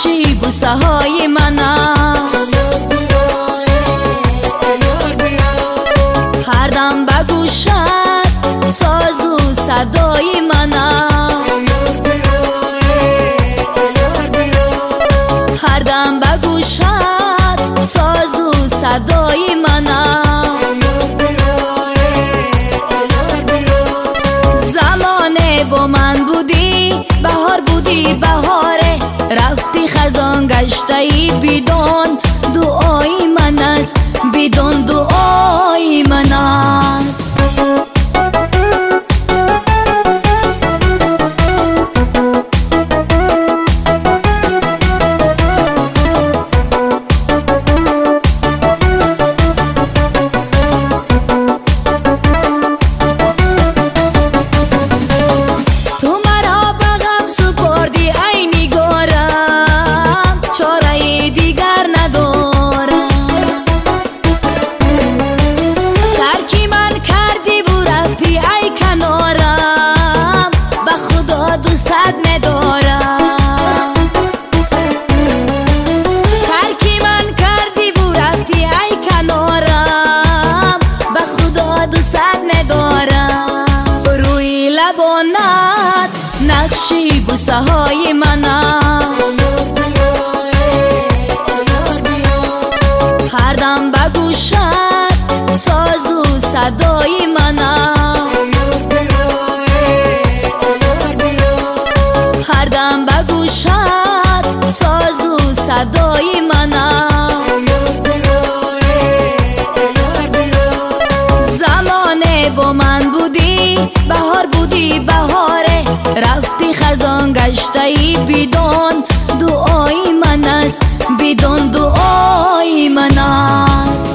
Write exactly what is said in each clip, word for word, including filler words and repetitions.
نقشی بوسه های منم، هر دم به گوشت ساز و صدای منم، هر دم به گوشت ساز و صدای منم. زمانه با من بودی بهار بودی بهاره، رفتی خزان گشتی بدون دعای من است، بدون دعای من است. نقشی بوسه های منم، هر دم به گوشت ساز و صدای منم، هر دم به گوشت ساز و صدای منم. زمانه با من بودی بهار بودی بهاره، رفتی خزان گشتی بدون دعای من است، بدون دعای من است.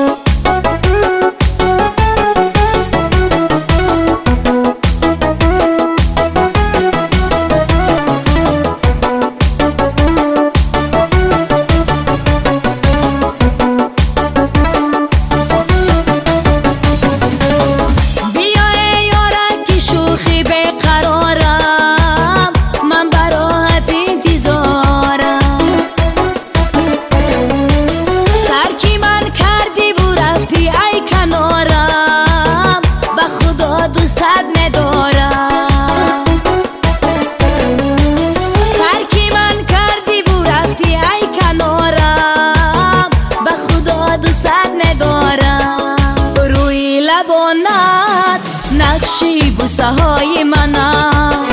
نقشی بوسه های منم،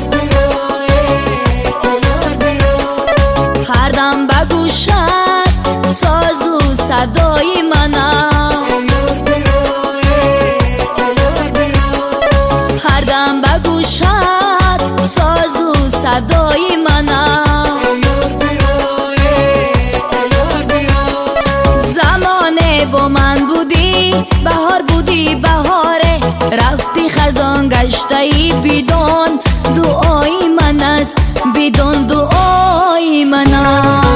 هر دم به گوشت ساز و صدای منم، هر دم به گوشت ساز و صدای منم. زمانه با من بودی بهار بودی بهاره، رفتی خزان گشتی بدون دعای من است، بدون دعای من است.